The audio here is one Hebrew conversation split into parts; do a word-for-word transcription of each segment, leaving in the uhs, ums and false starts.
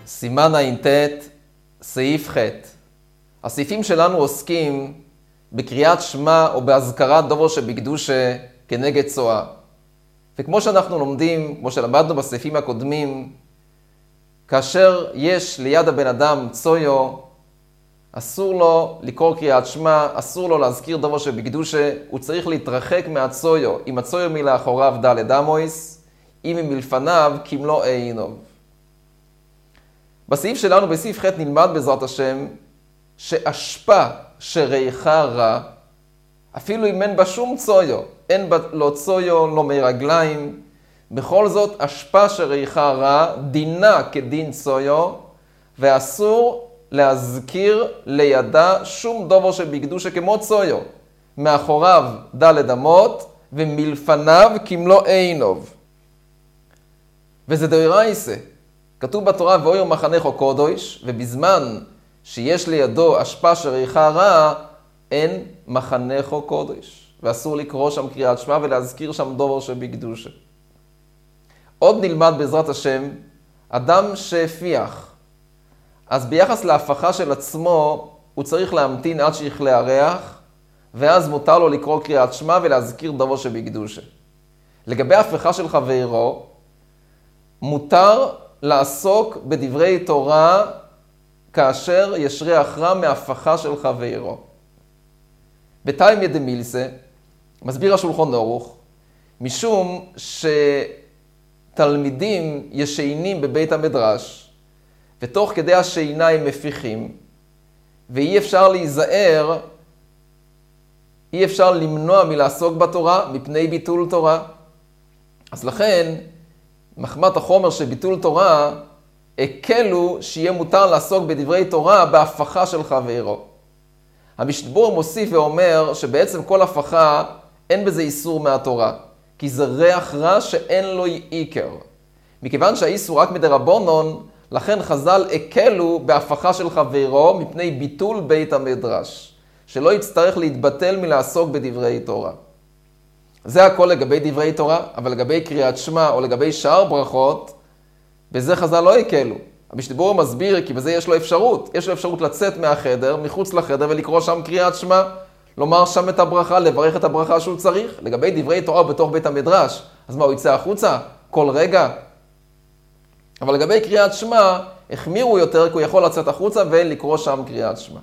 סימן ע"ט, סעיף ח'. הסעיפים שלנו עוסקים בקריאת שמע או בהזכרת דוברו שבקדושה כנגד צואה. וכמו שאנחנו לומדים, כמו שלמדנו בסעיפים הקודמים, כאשר יש ליד הבן אדם צויו, אסור לו לקרוא קריאת שמע, אסור לו להזכיר דוברו שבקדושה, הוא צריך להתרחק מהצויו. אם הצויו מלאחוריו דלת אמויס, אם מלפניו כמלוא עינוב. בסעיף שלנו, בסעיף ח', נלמד בעזרת השם שאשפה שריחה רע, אפילו אם אין בה שום צויו, אין בה לא צויו, לא מרגליים, בכל זאת אשפה שריחה רע, דינה כדין צויו, ואסור להזכיר לידה שום דובר שבקדושה כמו צויו, מאחוריו דלת אמות ומלפניו כמלוא עינוב. וזה דאורייסה. כתוב בתורה, ואויר מחנך קודש, ובזמן שיש לידו אשפה שריחה רע, אין מחנך קודש. ואסור לקרוא שם קריאת שמע ולהזכיר שם דובר שבקדושה. עוד נלמד בעזרת השם, אדם שהפיח. אז ביחס להפכה של עצמו, הוא צריך להמתין עד שיכלה הריח, ואז מותר לו לקרוא קריאת שמע ולהזכיר דובר שבקדושה. לגבי ההפכה של חברו, מותר לעסוק בדברי תורה כאשר יש ריח רע מהפכה של חברו. בתיימיה דמילסה, מסביר השולחן ערוך, משום שתלמידים ישנים בבית המדרש, ותוך כדי השינה הם מפיחים, ואי אפשר להיזהר, אי אפשר למנוע מלעסוק בתורה מפני ביטול תורה. אז לכן, מחמת החומר שביטול תורה, הקלו שיהיה מותר לעסוק בדברי תורה בהפכה של חברו. המשנה מוסיף ואומר שבעצם כל הפכה אין בזה איסור מהתורה, כי זה ריח רע שאין לו עיקר. מכיוון שהאיסור רק מדרבנן, לכן חז"ל הקלו בהפכה של חברו מפני ביטול בית המדרש, שלא יצטרך להתבטל מלעסוק בדברי תורה. זה הכל לגבי דברי תורה, אבל לגבי קריאת שמע או לגבי שאר ברכות, בזה חז"ל לא הקלו. המשנה מסביר כי בזה יש לו אפשרות. יש לו אפשרות לצאת מהחדר, מחוץ לחדר, ולקרוא שם קריאת שמע, לומר שם את הברכה, לברך את הברכה שהוא צריך. לגבי דברי תורה בתוך בית המדרש, אז מה, הוא יצא החוצה? כל רגע? אבל לגבי קריאת שמע, החמירו יותר, כי הוא יכול לצאת החוצה ולקרוא שם קריאת שמע.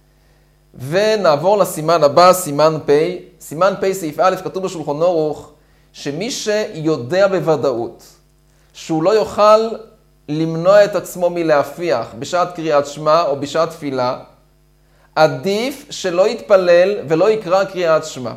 ונעבור לסימן הבא, סימן פ'. סימן פ' סעיף א', כתוב בשולחן ערוך, שמי שיודע בוודאות שהוא לא יוכל למנוע את עצמו מלהפיח בשעת קריאת שמע או בשעת תפילה, עדיף שלא יתפלל ולא יקרא קריאת שמע,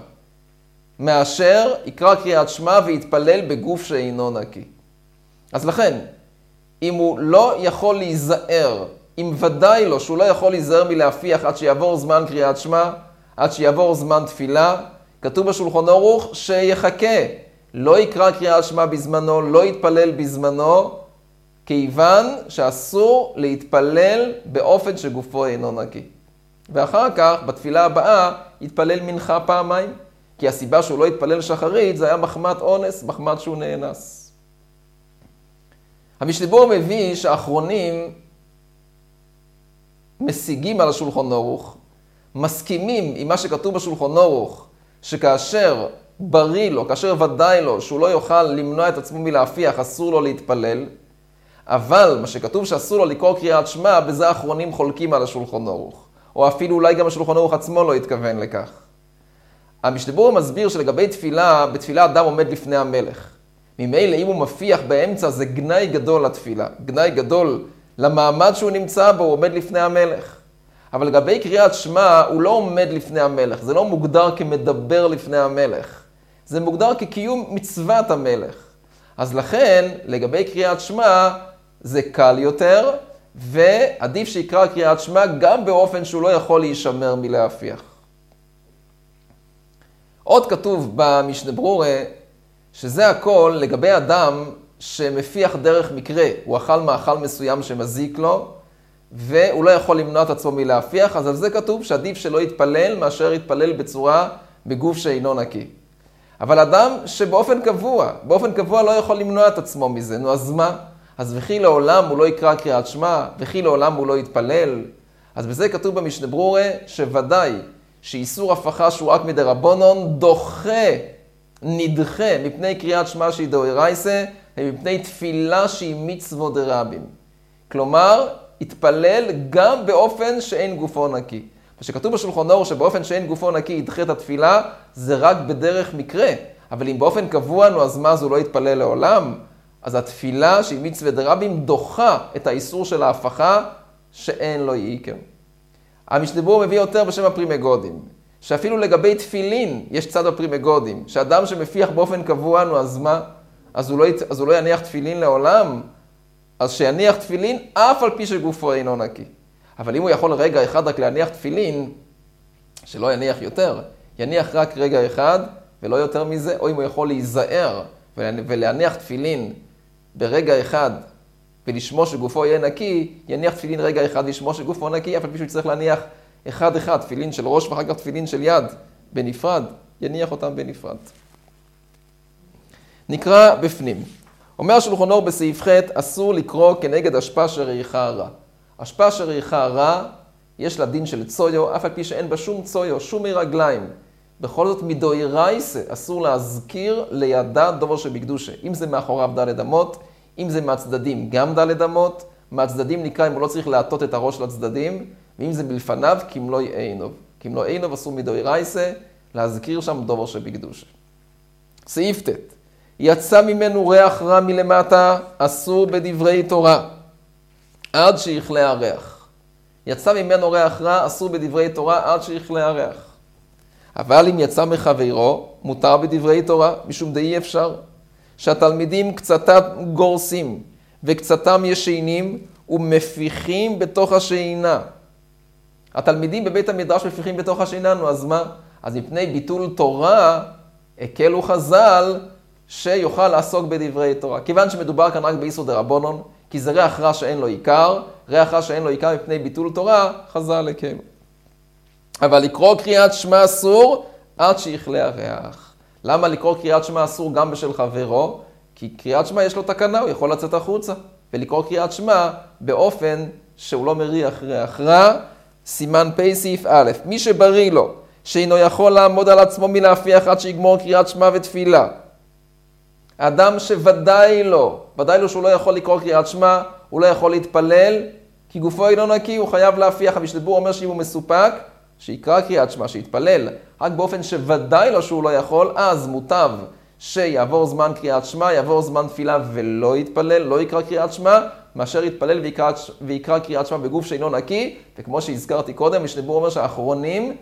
מאשר יקרא קריאת שמע ויתפלל בגוף שאינו נקי. אז לכן, אם הוא לא יכול להיזהר, אם ודאי לו שהוא לא יכול להיזהר מלהפיח עד שיעבור זמן קריאת שמע, עד שיעבור זמן תפילה, כתוב בשולחן ערוך שיחכה, לא יקרא קריאת שמע בזמנו, לא יתפלל בזמנו, כיוון שאסור להתפלל באופן שגופו אינו נקי. ואחר כך, בתפילה הבאה, יתפלל מנחה פעמיים, כי הסיבה שהוא לא יתפלל שחרית, זה היה מחמת אונס, מחמת שהוא נאנס. המשנה מביא שהאחרונים משיגים על השולחן ערוך, מסכימים עם מה שכתוב בשולחן ערוך, שכאשר בריא לו, כאשר ודאי לו, שהוא לא יוכל למנוע את עצמו מלהפיח, אסור לו להתפלל, אבל מה שכתוב שאסור לו לקרוא קריאת שמע, בזה האחרונים חולקים על השולחן ערוך, או אפילו אולי גם השולחן ערוך עצמו לא התכוון לכך. המשנה מסביר שלגבי תפילה, בתפילה אדם עומד לפני המלך. ממילא אם הוא מפיח באמצע, זה גנאי גדול לתפילה, גנאי גדול למעמד שהוא נמצא בו, הוא עומד לפני המלך. אבל לגבי קריאת שמע, הוא לא עומד לפני המלך, זה לא מוגדר כמדבר לפני המלך, זה מוגדר כקיום מצוות המלך. אז לכן, לגבי קריאת שמע, זה קל יותר, ועדיף שיקרא קריאת שמע גם באופן שהוא לא יכול להישמר מלהפיח. עוד כתוב במשנה ברורה, שזה הכל לגבי אדם שמפיח דרך מקרה, הוא אכל מאכל מסוים שמזיק לו, והוא לא יכול למנוע את עצמו מלהפיח, אז על זה כתוב שעדיף שלא יתפלל מאשר יתפלל בצורה בגוף שאינו נקי. אבל אדם שבאופן קבוע, באופן קבוע לא יכול למנוע את עצמו מזה, נו אז מה? אז וכי לעולם הוא לא יקרא קריאת שמע, וכי לעולם הוא לא יתפלל. אז בזה כתוב במשנה ברורה שוודאי שאיסור הפכה שהוא רק מדרבנן דוחה, נדחה מפני קריאת שמע שהיא דאורייתא ומפני תפילה שהיא מצוות דרבים. כלומר, יתפלל גם באופן שאין גופו נקי. כשכתוב בשולחן אור שבאופן שאין גופו נקי ידחה את התפילה, זה רק בדרך מקרה. אבל אם באופן קבוע, נו, אז מה, אז הוא לא יתפלל לעולם? אז התפילה שהיא מצוות דרבים דוחה את האיסור של ההפכה שאין לו עיקר. המשנה ברורה מביא יותר בשם הפרימגודים, שאפילו לגבי תפילין יש צד הפרימגודים, שאדם שמפיח באופן קבוע, נו, אז מה? אז הוא לא, אז הוא לא יניח תפילין לעולם? אז שיניח תפילין אף על פי שגופו אינו נקי. אבל אם הוא יכול רגע אחד רק להניח תפילין, שלא יניח יותר, יניח רק רגע אחד ולא יותר מזה, או אם הוא יכול להיזהר ולהניח תפילין ברגע אחד ולשמוע שגופו יהיה נקי, יניח תפילין רגע אחד ולשמוע שגופו נקי, אף על פי שהוא צריך להניח אחד אחד, תפילין של ראש ואחר כך תפילין של יד בנפרד, יניח אותם בנפרד. נקרא בפנים. אומר השולחן אור בסעיף ח' אסור לקרוא כנגד אשפה שריחה רע. אשפה שריחה רע, יש לה דין של צויו, אף על פי שאין בה שום צויו, שום רגליים. בכל זאת מדאורייתא אסור להזכיר לידה דובר שבקדושה. אם זה מאחוריו דלת אמות, אם זה מהצדדים גם דלת אמות, מהצדדים נקרא אם הוא לא צריך להטות את הראש לצדדים, ואם זה מלפניו כמלוא עינוב. כמלוא עינוב אסור מדאורייתא להזכיר שם דובר שבקדושה. סעיף ט' יצא ממנו ריח רע מלמטה, אסור בדברי תורה, עד שיכלה הריח. יצא ממנו ריח רע, אסור בדברי תורה, עד שיכלה הריח. אבל אם יצא מחברו, מותר בדברי תורה, משום דאי אפשר. שהתלמידים קצתם גורסים, וקצתם ישנים, ומפיחים בתוך השינה. התלמידים בבית המדרש מפיחים בתוך השינה, נו, אז מה? אז מפני ביטול תורה, הקלו חז"ל, שיוכל לעסוק בדברי תורה. כיוון שמדובר כאן רק באיסור דרבנן, כי זה ריח רע שאין לו עיקר, ריח רע שאין לו עיקר מפני ביטול תורה, חז"ל הקלו. אבל לקרוא קריאת שמע אסור עד שיכלה הריח. למה לקרוא קריאת שמע אסור גם בשל חברו? כי קריאת שמע יש לו תקנה, הוא יכול לצאת החוצה. ולקרוא קריאת שמע באופן שהוא לא מריח ריח רע, סימן פ' סעיף א', מי שבריא לו, שאינו יכול לעמוד על עצמו מלהפיח עד שיגמור קריאת שמע ותפילה. אדם שוודאי לו, ודאי לו שהוא לא יכול לקרוא קריאת שמע, הוא לא יכול להתפלל, כי גופו אינו נקי, הוא חייב להפיח. המשנה ברורה אומר שאם הוא מסופק, שיקרא קריאת שמע, שיתפלל, רק באופן שוודאי לו שהוא לא יכול, אז מוטב שיעבור זמן קריאת שמע, יעבור זמן תפילה ולא יתפלל, לא יקרא קריאת שמע, מאשר יתפלל ויקרא, ויקרא קריאת שמע בגוף שאינו נקי. וכמו שהזכרתי קודם, המשנה ברורה אומר שהאחרונים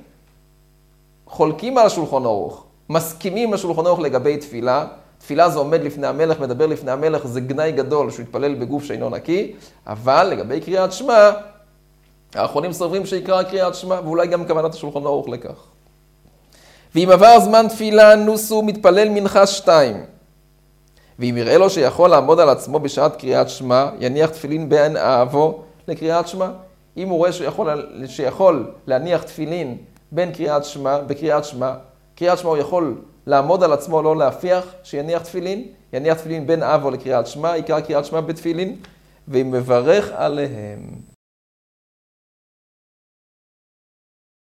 חולקים על השולחן ערוך, מסכימים לשולחן ערוך לגבי תפילה. תפילה זה עומד לפני המלך, מדבר לפני המלך, זה גנאי גדול שהוא יתפלל בגוף שאינו נקי, אבל לגבי קריאת שמע, האחרונים סוברים שיקרא קריאת שמע, ואולי גם כוונת השולחן ערוך לכך. ואם עבר זמן תפילה, נוסו מתפלל מנחה שתיים. ואם יראה לו שיכול לעמוד על עצמו בשעת קריאת שמע, יניח תפילין בין אהבו לקריאת שמע. אם הוא רואה שיכול, שיכול להניח תפילין בין קריאת שמע, בקריאת שמע, קריאת שמע הוא יכול לעמוד על עצמו, לא להפיח, שיניח תפילין, יניח תפילין בין אהבו לקריאת שמע, יקרא קריאת שמע בתפילין, ואם מברך עליהם.